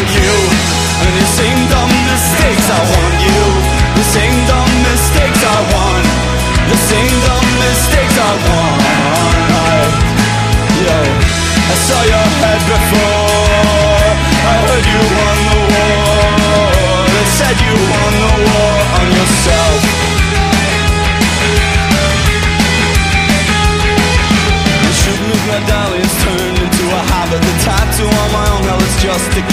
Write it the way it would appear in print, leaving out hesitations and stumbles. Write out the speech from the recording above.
you. And the same dumb mistakes I want you. The same dumb mistakes I want. The same dumb mistakes I want. Yo, I saw your head before.